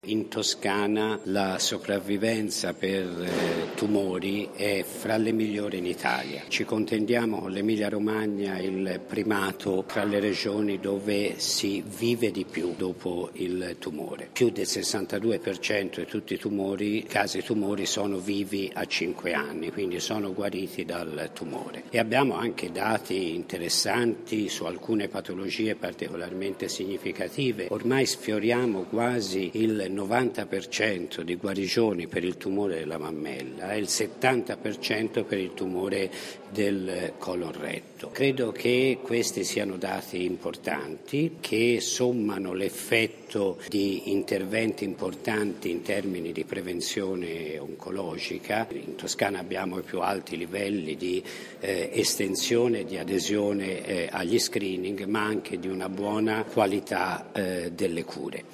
In Toscana la sopravvivenza per tumori è fra le migliori in Italia. Ci contendiamo con l'Emilia-Romagna il primato tra le regioni dove si vive di più dopo il tumore. Più del 62% di tutti i casi tumori sono vivi a 5 anni, quindi sono guariti dal tumore. E abbiamo anche dati interessanti su alcune patologie particolarmente significative. Ormai sfioriamo quasi il 90% di guarigioni per il tumore della mammella e il 70% per il tumore del colon retto. Credo che questi siano dati importanti che sommano l'effetto di interventi importanti in termini di prevenzione oncologica. In Toscana abbiamo i più alti livelli di estensione e di adesione agli screening, ma anche di una buona qualità delle cure.